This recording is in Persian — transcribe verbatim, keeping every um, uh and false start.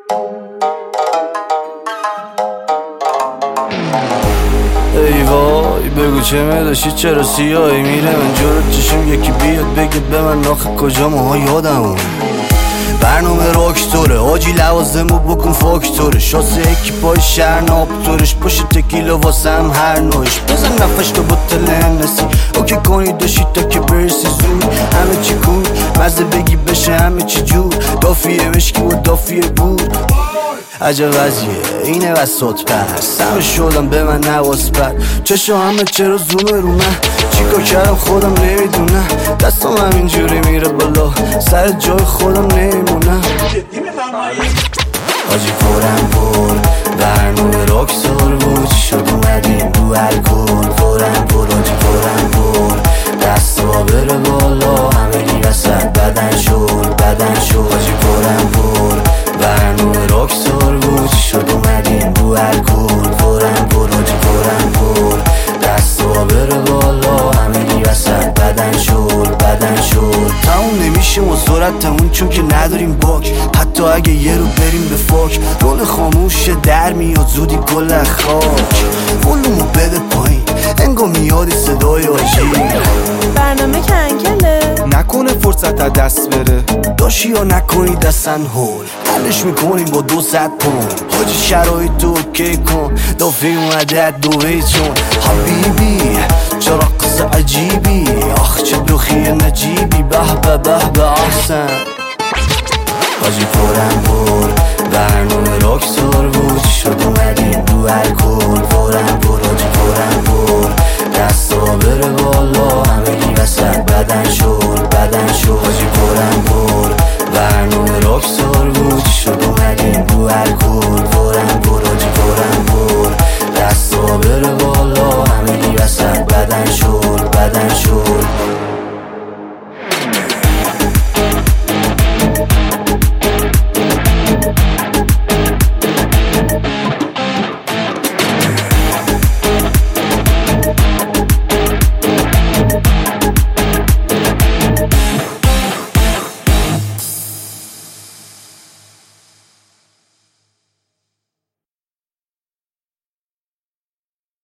ای وای بگو چه میداشی چرا سیاهی میره من جورت چشم یکی بیاد بگه به من آخه کجا ماها یادمون برنامه راکتوره آجی لوازمو بکن فاکتوره شاسه اکی پای شهر نابتورش باشه تکیلا واسه هم هر نوش بزن نفش تو بطل هنسی اوکی کنی داشتی تا که برسی زود همه چی کون مزه بگی بشه همه چی جور دافیه مشکی و دافیه بود عجب وضعیه اینه وسط پرست همه شدم به من نواز پر چشم همه چرا زومه رو من چیکار کردم خودم نمیدونم دستم همینجوری میره بالا سر جای خودم نمیمونم آجی پرم پر برنامه راکتور بود شد اومدیم رو الکل پرم پر آجی پرم پر دست با بره بالا همه وسط بدن شد بدن شد آجی پرم پر برنامه راکتور بود شد اومدیم رو الکل پرم پر آجی پرم پر دست با بره بالا همه وسط بدن شد بدن شد تموم نمیشه ما سرعتمون چون که نداریم باک حتی اگه یه رو بریم به فاک رول خاموش در میاد زودی گل خاک قلومو بده پایین انگا میادی صدای آجی برنامه کنکله نکنه فرصت از دست بره داشی یا نکنی دستن هول حلش میکنیم با دو ست پوند حاجی شرایط تو اوکی کن دافه اومده دوهی چون حبیبی چرا قصه عجیبی آخ چه دوخی نجیبی به به به به احسن حاجی پرم پر برنامه راکتور بود شد اومدیم رو الکل پرم پر حاجی پرم پر دست با بره بالا همه وسط بدن شد بدن شد حاجی پرم پر برنامه راکتور بود شد اومدیم رو الکل پرم پر حاجی پرم پر دست با بره بالا همه وسط بدن شد بدن شد